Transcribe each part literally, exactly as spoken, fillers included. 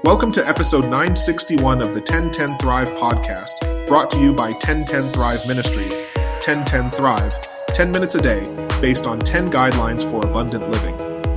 Welcome to episode nine sixty-one of the ten ten Thrive podcast, brought to you by ten ten Thrive Ministries. ten ten Thrive, ten minutes a day, based on ten guidelines for abundant living.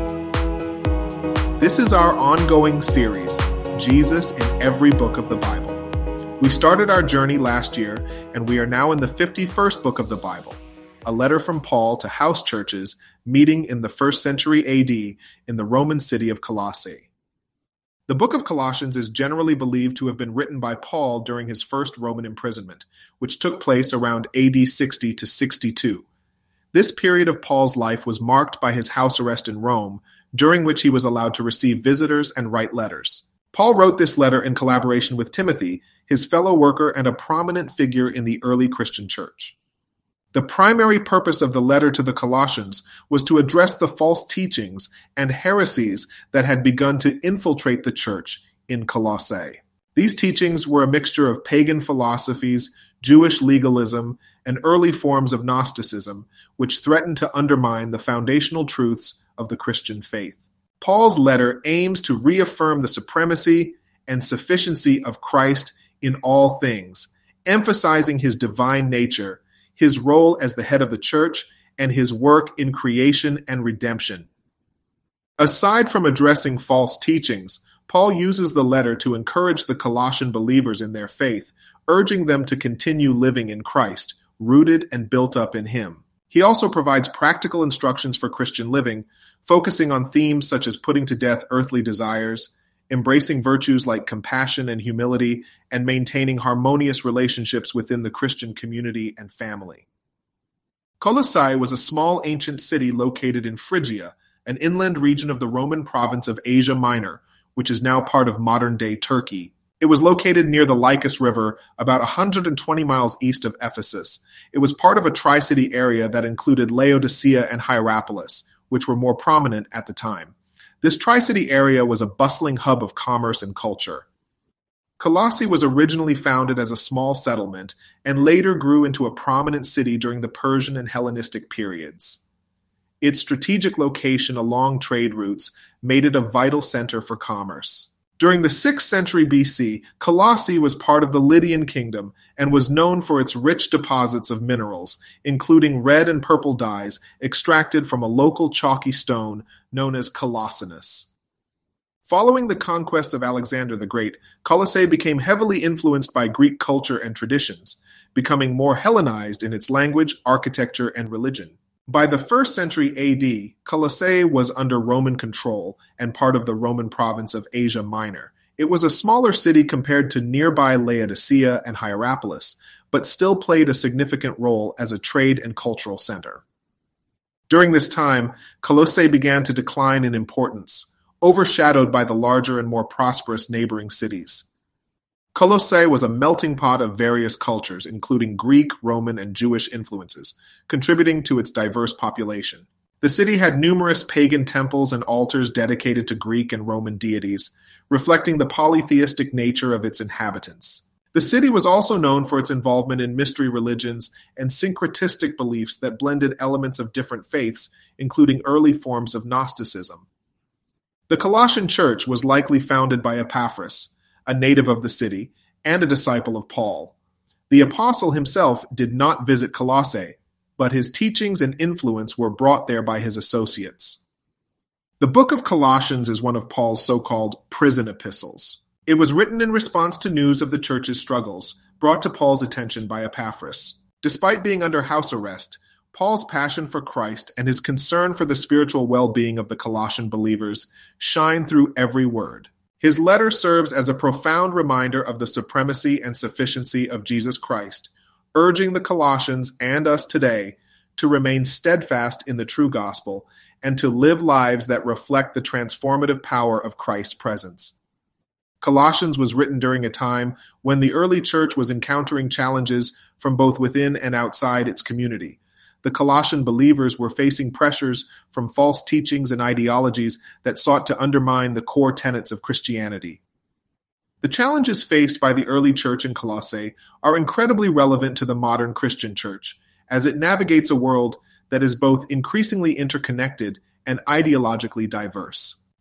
This is our ongoing series, Jesus in Every Book of the Bible. We started our journey last year, and we are now in the fifty-first book of the Bible, a letter from Paul to house churches meeting in the first century A D in the Roman city of Colossae. The book of Colossians is generally believed to have been written by Paul during his first Roman imprisonment, which took place around A D sixty to sixty-two. This period of Paul's life was marked by his house arrest in Rome, during which he was allowed to receive visitors and write letters. Paul wrote this letter in collaboration with Timothy, his fellow worker and a prominent figure in the early Christian church. The primary purpose of the letter to the Colossians was to address the false teachings and heresies that had begun to infiltrate the church in Colossae. These teachings were a mixture of pagan philosophies, Jewish legalism, and early forms of Gnosticism, which threatened to undermine the foundational truths of the Christian faith. Paul's letter aims to reaffirm the supremacy and sufficiency of Christ in all things, emphasizing his divine nature, his role as the head of the church, and his work in creation and redemption. Aside from addressing false teachings, Paul uses the letter to encourage the Colossian believers in their faith, urging them to continue living in Christ, rooted and built up in him. He also provides practical instructions for Christian living, focusing on themes such as putting to death earthly desires, embracing virtues like compassion and humility, and maintaining harmonious relationships within the Christian community and family. Colossae was a small ancient city located in Phrygia, an inland region of the Roman province of Asia Minor, which is now part of modern-day Turkey. It was located near the Lycus River, about one hundred twenty miles east of Ephesus. It was part of a tri-city area that included Laodicea and Hierapolis, which were more prominent at the time. This tri-city area was a bustling hub of commerce and culture. Colossae was originally founded as a small settlement and later grew into a prominent city during the Persian and Hellenistic periods. Its strategic location along trade routes made it a vital center for commerce. During the sixth century B C, Colossae was part of the Lydian kingdom and was known for its rich deposits of minerals, including red and purple dyes extracted from a local chalky stone known as colossinus. Following the conquest of Alexander the Great, Colossae became heavily influenced by Greek culture and traditions, becoming more Hellenized in its language, architecture, and religion. By the first century A D, Colossae was under Roman control and part of the Roman province of Asia Minor. It was a smaller city compared to nearby Laodicea and Hierapolis, but still played a significant role as a trade and cultural center. During this time, Colossae began to decline in importance, overshadowed by the larger and more prosperous neighboring cities. Colossae was a melting pot of various cultures, including Greek, Roman, and Jewish influences, contributing to its diverse population. The city had numerous pagan temples and altars dedicated to Greek and Roman deities, reflecting the polytheistic nature of its inhabitants. The city was also known for its involvement in mystery religions and syncretistic beliefs that blended elements of different faiths, including early forms of Gnosticism. The Colossian church was likely founded by Epaphras, a native of the city, and a disciple of Paul. The apostle himself did not visit Colossae, but his teachings and influence were brought there by his associates. The book of Colossians is one of Paul's so-called prison epistles. It was written in response to news of the church's struggles, brought to Paul's attention by Epaphras. Despite being under house arrest, Paul's passion for Christ and his concern for the spiritual well-being of the Colossian believers shine through every word. His letter serves as a profound reminder of the supremacy and sufficiency of Jesus Christ, urging the Colossians and us today to remain steadfast in the true gospel and to live lives that reflect the transformative power of Christ's presence. Colossians was written during a time when the early church was encountering challenges from both within and outside its community. The Colossian believers were facing pressures from false teachings and ideologies that sought to undermine the core tenets of Christianity. The challenges faced by the early church in Colossae are incredibly relevant to the modern Christian church, as it navigates a world that is both increasingly interconnected and ideologically diverse.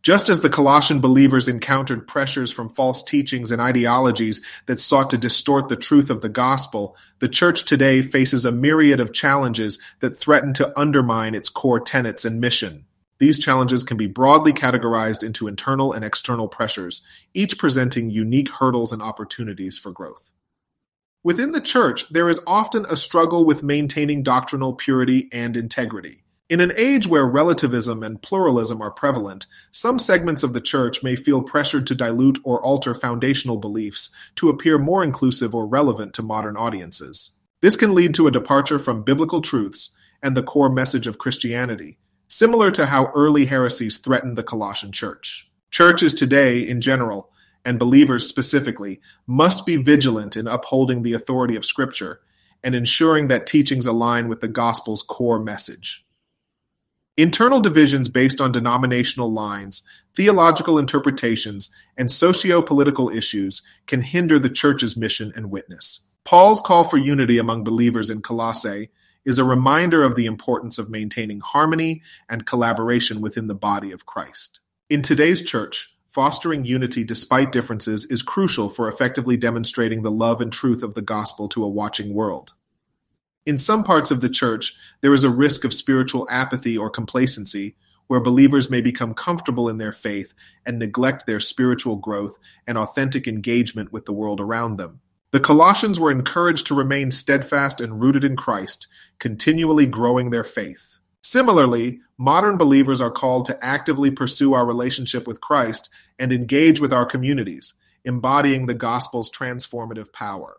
Just as the Colossian believers encountered pressures from false teachings and ideologies that sought to distort the truth of the gospel, the church today faces a myriad of challenges that threaten to undermine its core tenets and mission. These challenges can be broadly categorized into internal and external pressures, each presenting unique hurdles and opportunities for growth. Within the church, there is often a struggle with maintaining doctrinal purity and integrity. In an age where relativism and pluralism are prevalent, some segments of the church may feel pressured to dilute or alter foundational beliefs to appear more inclusive or relevant to modern audiences. This can lead to a departure from biblical truths and the core message of Christianity, similar to how early heresies threatened the Colossian church. Churches today, in general, and believers specifically, must be vigilant in upholding the authority of Scripture and ensuring that teachings align with the gospel's core message. Internal divisions based on denominational lines, theological interpretations, and socio-political issues can hinder the church's mission and witness. Paul's call for unity among believers in Colossae is a reminder of the importance of maintaining harmony and collaboration within the body of Christ. In today's church, fostering unity despite differences is crucial for effectively demonstrating the love and truth of the gospel to a watching world. In some parts of the church, there is a risk of spiritual apathy or complacency, where believers may become comfortable in their faith and neglect their spiritual growth and authentic engagement with the world around them. The Colossians were encouraged to remain steadfast and rooted in Christ, continually growing their faith. Similarly, modern believers are called to actively pursue our relationship with Christ and engage with our communities, embodying the gospel's transformative power.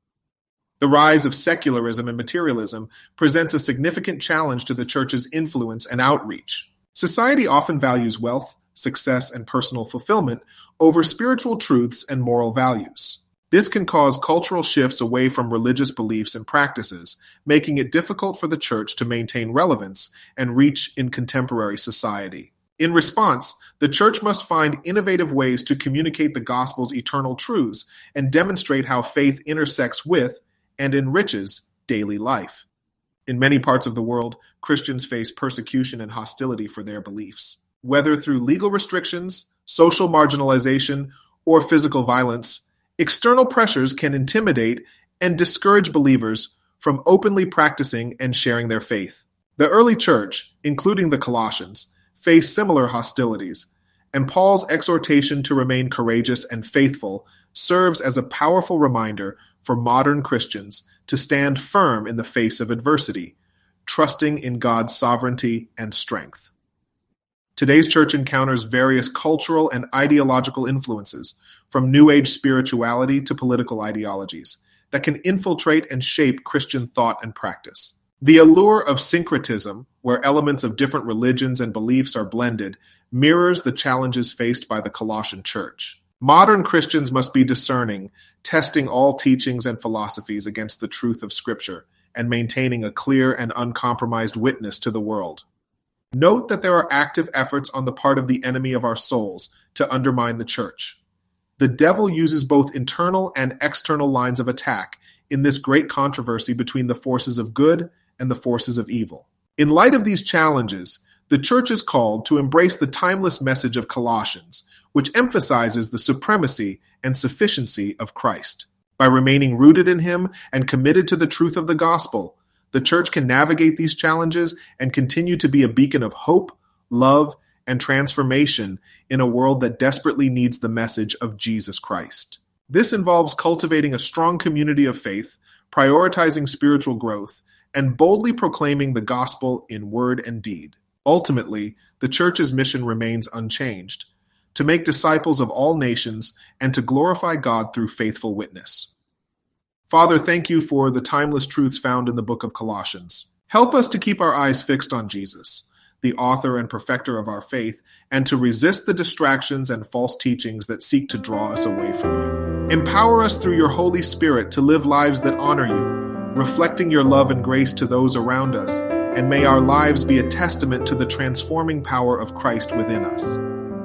The rise of secularism and materialism presents a significant challenge to the church's influence and outreach. Society often values wealth, success, and personal fulfillment over spiritual truths and moral values. This can cause cultural shifts away from religious beliefs and practices, making it difficult for the church to maintain relevance and reach in contemporary society. In response, the church must find innovative ways to communicate the gospel's eternal truths and demonstrate how faith intersects with and enriches daily life. In many parts of the world, Christians face persecution and hostility for their beliefs. Whether through legal restrictions, social marginalization, or physical violence, external pressures can intimidate and discourage believers from openly practicing and sharing their faith. The early church, including the Colossians, faced similar hostilities, and Paul's exhortation to remain courageous and faithful serves as a powerful reminder for modern Christians to stand firm in the face of adversity, trusting in God's sovereignty and strength. Today's church encounters various cultural and ideological influences, from New Age spirituality to political ideologies, that can infiltrate and shape Christian thought and practice. The allure of syncretism, where elements of different religions and beliefs are blended, mirrors the challenges faced by the Colossian church. Modern Christians must be discerning, testing all teachings and philosophies against the truth of Scripture, and maintaining a clear and uncompromised witness to the world. Note that there are active efforts on the part of the enemy of our souls to undermine the church. The devil uses both internal and external lines of attack in this great controversy between the forces of good and the forces of evil. In light of these challenges, the church is called to embrace the timeless message of Colossians, which emphasizes the supremacy and sufficiency of Christ. By remaining rooted in Him and committed to the truth of the gospel, the church can navigate these challenges and continue to be a beacon of hope, love, and transformation in a world that desperately needs the message of Jesus Christ. This involves cultivating a strong community of faith, prioritizing spiritual growth, and boldly proclaiming the gospel in word and deed. Ultimately, the church's mission remains unchanged: to make disciples of all nations and to glorify God through faithful witness. Father, thank you for the timeless truths found in the book of Colossians. Help us to keep our eyes fixed on Jesus, the author and perfecter of our faith, and to resist the distractions and false teachings that seek to draw us away from you. Empower us through your Holy Spirit to live lives that honor you, reflecting your love and grace to those around us, and may our lives be a testament to the transforming power of Christ within us.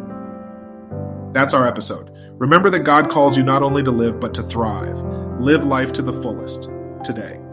That's our episode. Remember that God calls you not only to live, but to thrive. Live life to the fullest today.